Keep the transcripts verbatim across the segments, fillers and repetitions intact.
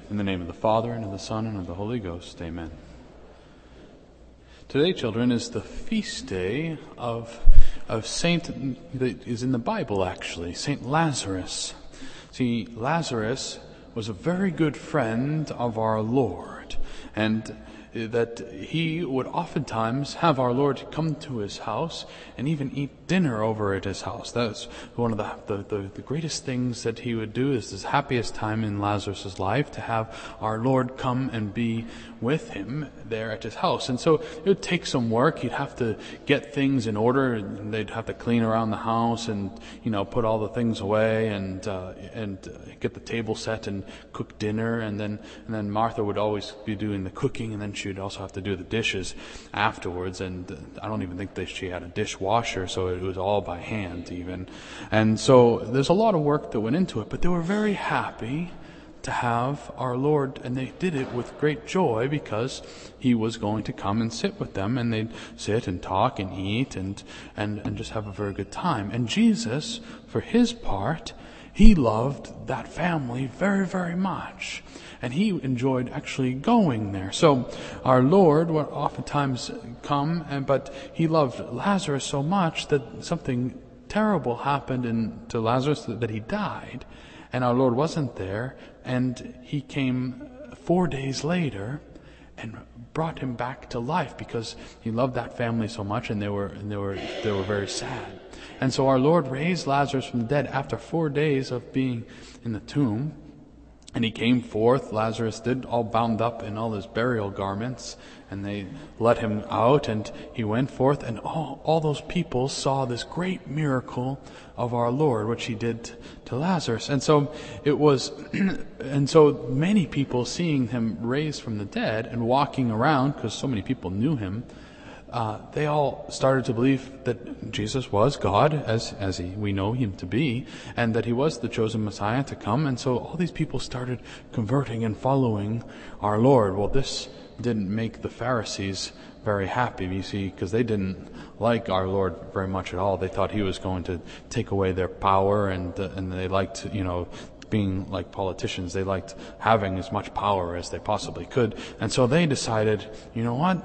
In the name of the Father, and of the Son, and of the Holy Ghost. Amen. Today, children, is the feast day of of Saint, that is in the Bible actually, Saint Lazarus. See, Lazarus was a very good friend of our Lord, and that he would oftentimes have our Lord come to his house and even eat dinner over at his house. That's one of the, the, the, the greatest things that he would do. Is his happiest time in Lazarus' life, to have our Lord come and be with him there at his house. And so it would take some work. He'd have to get things in order, and they'd have to clean around the house and, you know, put all the things away and uh, and uh, get the table set and cook dinner. And then and then Martha would always be doing the cooking, and then she She'd also have to do the dishes afterwards, and I don't even think that she had a dishwasher, so it was all by hand even. And so there's a lot of work that went into it, but they were very happy to have our Lord, and they did it with great joy because he was going to come and sit with them, and they'd sit and talk and eat and, and, and just have a very good time. And Jesus, for his part, he loved that family very, very much. And he enjoyed actually going there. So our Lord would oftentimes come, and but he loved Lazarus so much that something terrible happened in, to Lazarus, that, that he died. And our Lord wasn't there. And he came four days later and brought him back to life because he loved that family so much, and they were and they were they were very sad. And so our Lord raised Lazarus from the dead after four days of being in the tomb. And he came forth, Lazarus did, all bound up in all his burial garments, and they let him out, and he went forth, and all, all those people saw this great miracle of our Lord, which he did to Lazarus. And so it was, and so many people seeing him raised from the dead and walking around, because so many people knew him, Uh, they all started to believe that Jesus was God, as as he, we know him to be, and that he was the chosen Messiah to come. And so all these people started converting and following our Lord. Well, this didn't make the Pharisees very happy, you see, because they didn't like our Lord very much at all. They thought he was going to take away their power, and uh, and they liked, you know, being like politicians, they liked having as much power as they possibly could. And so they decided, you know what?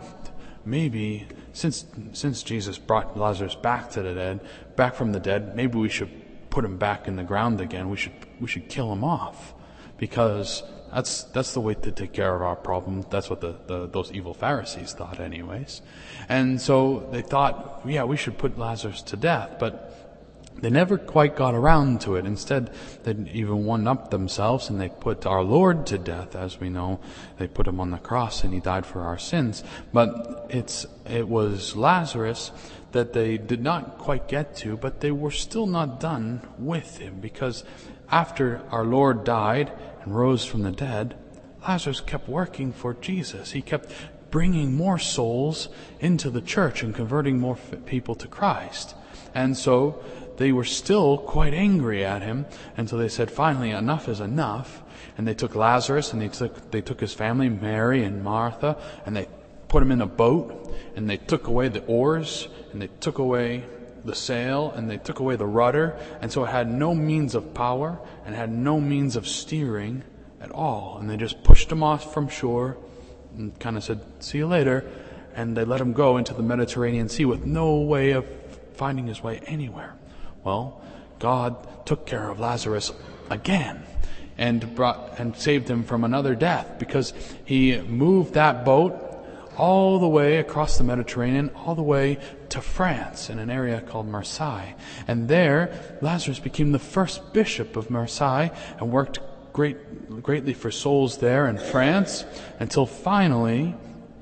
Maybe since since Jesus brought Lazarus back to the dead, back from the dead, maybe we should put him back in the ground again. We should we should kill him off, because that's that's the way to take care of our problem. That's what the, the those evil Pharisees thought, anyways. And so they thought, yeah, we should put Lazarus to death, but they never quite got around to it. Instead, they even one-upped themselves, and they put our Lord to death. As we know, they put him on the cross, and he died for our sins. But it's it was Lazarus that they did not quite get to, but they were still not done with him, because after our Lord died and rose from the dead, Lazarus kept working for Jesus. He kept bringing more souls into the church and converting more people to Christ. And so they were still quite angry at him, and so they said, finally, enough is enough. And they took Lazarus, and they took they took his family, Mary and Martha, and they put him in a boat, and they took away the oars, and they took away the sail, and they took away the rudder, and so it had no means of power, and had no means of steering at all. And they just pushed him off from shore, and kind of said, see you later, and they let him go into the Mediterranean Sea with no way of finding his way anywhere. Well, God took care of Lazarus again and brought and saved him from another death, because he moved that boat all the way across the Mediterranean, all the way to France, in an area called Marseille. And there, Lazarus became the first bishop of Marseille and worked great, greatly for souls there in France, until finally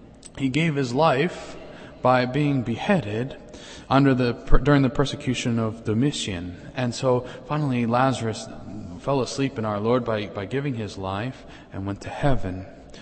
he gave his life by being beheaded under the during the persecution of Domitian. And so finally Lazarus fell asleep in our Lord by, by giving his life and went to heaven.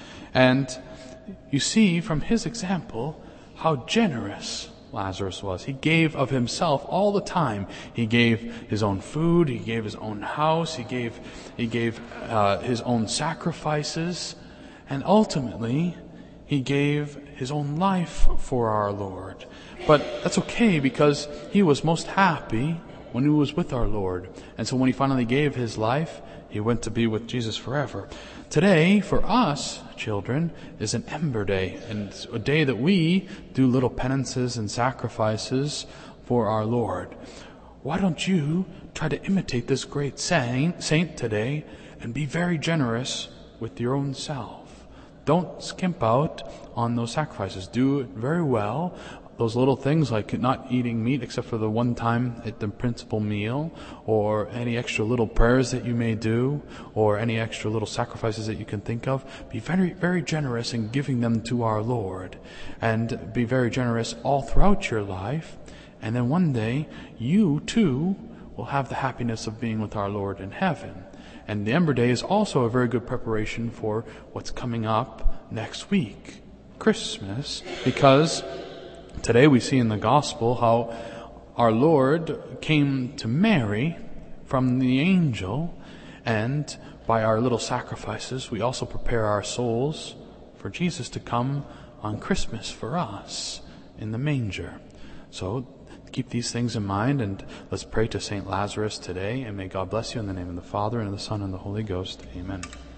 And you see from his example how generous Lazarus was. He gave of himself all the time. He gave his own food, he gave his own house, he gave he gave uh, his own sacrifices, and ultimately he gave his own life for our Lord. But that's okay, because he was most happy when he was with our Lord. And so when he finally gave his life, he went to be with Jesus forever. Today, for us, children, is an Ember Day, and it's a day that we do little penances and sacrifices for our Lord. Why don't you try to imitate this great saint, saint today and be very generous with your own self? Don't skimp out on those sacrifices. Do it very well. Those little things like not eating meat except for the one time at the principal meal, or any extra little prayers that you may do, or any extra little sacrifices that you can think of. Be very, very generous in giving them to our Lord, and be very generous all throughout your life. And then one day, you too will have the happiness of being with our Lord in heaven. And the Ember Day is also a very good preparation for what's coming up next week, Christmas, because today we see in the Gospel how our Lord came to Mary from the angel, and by our little sacrifices we also prepare our souls for Jesus to come on Christmas for us in the manger. So keep these things in mind, and let's pray to Saint Lazarus today, and may God bless you in the name of the Father, and of the Son, and the Holy Ghost. Amen.